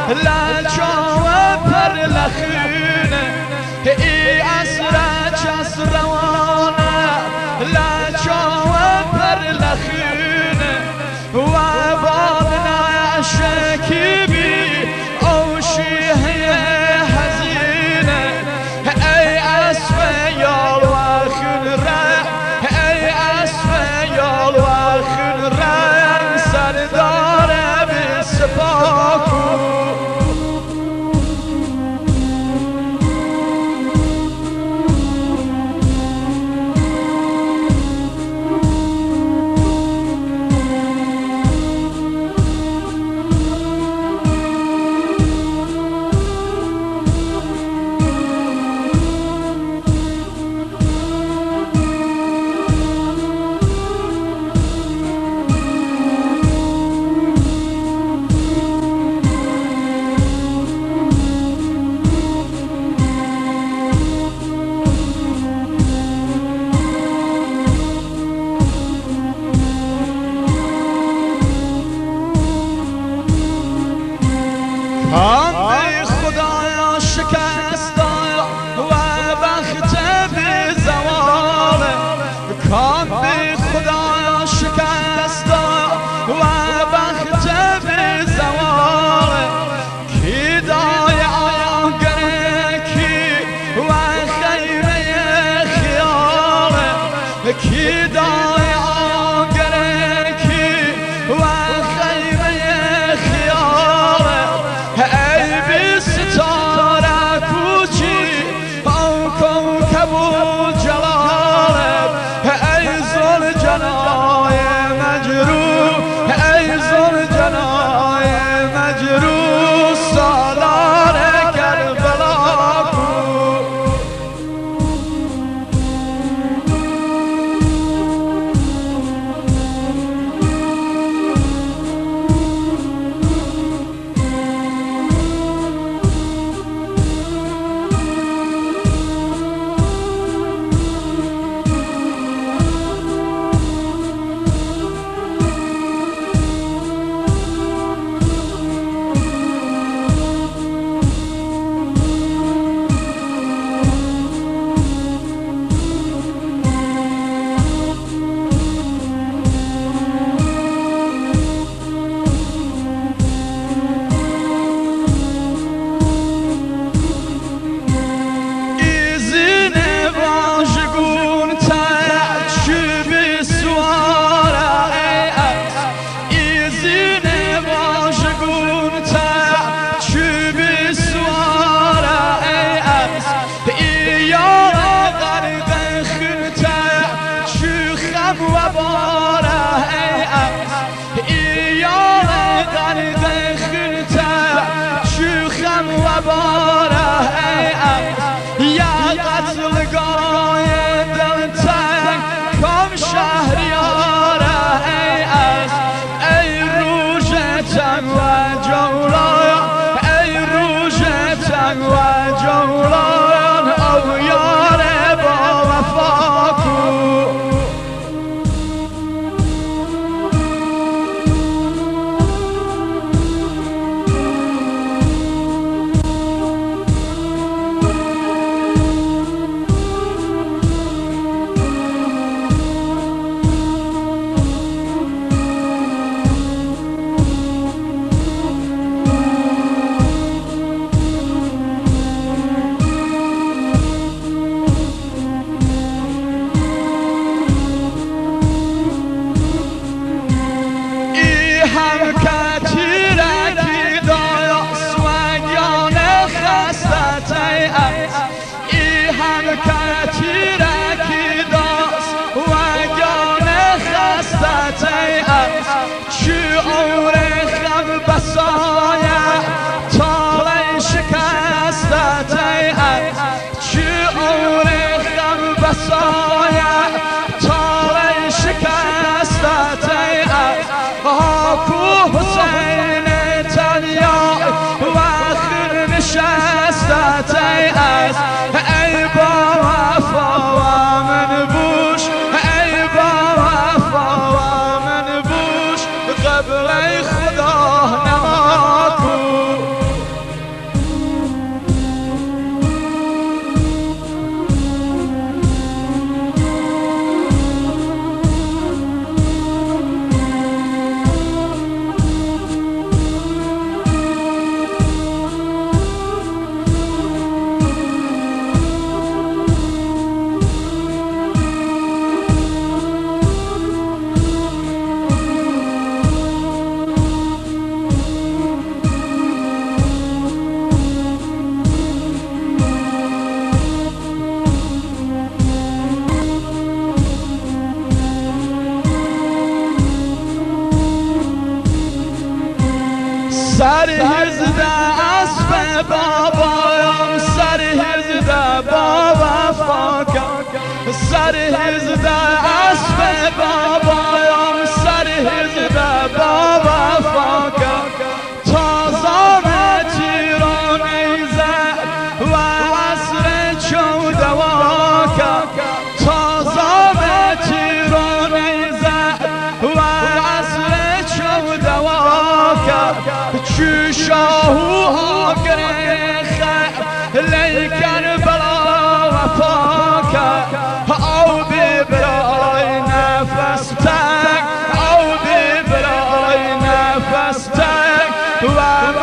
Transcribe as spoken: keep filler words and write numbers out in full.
لجا و پر لخونه ای اسرچ از روانه لجا و پر لخونه و باب نشکیبی او شیه هزینه ای اسف یال و خنره ای اسف یال و خنره سردار بی سپاکو کام بی خدایا شکست و بخت بی زوال کام بی خدایا شکست و بخت بی زوال کی دای آگره کی و خیمه خیال کی دای آگره کی و خیمه خیال ای بی ستاره کوچی او کوکب و جلالت ای ذوالجلال مجروح ای ذوالجلال مجروح سالار کربلا کو و باره ای عکس ایال غرق خلطه شوخم و باره ای عکس یا قتلگاه دلتنگ کم شهریاره ای عکس ای روژ تن و جولان ای روژ تن و جولان او یار با وفا کو هم کتیره کی دایا سوگیان خستت ای عکس ای هم کتیره کی دایا سوگیان خستت ای عکس چو عمر خم بسایه تاله شکستت ای عکس چو عمر خم بسایه تاله شکستت ای عکس کو حسین تنیا و آخر نشستت ای عکس ای با وفا و من بوش ای با وفا و من بوش قبل خدا نما کو سر هزده اسب بابایم سر هزده بابا فاکا سر هزده اسب بابایم سر هزده بابا فاکا تازه تیران ایزد و عصر چوده واکا تازه تیران ایزد و عصر چوده واکا چو شاهو آگره خیر لیکن بلا و پاکا او بی برای نفس تک او بی برای نفس تک و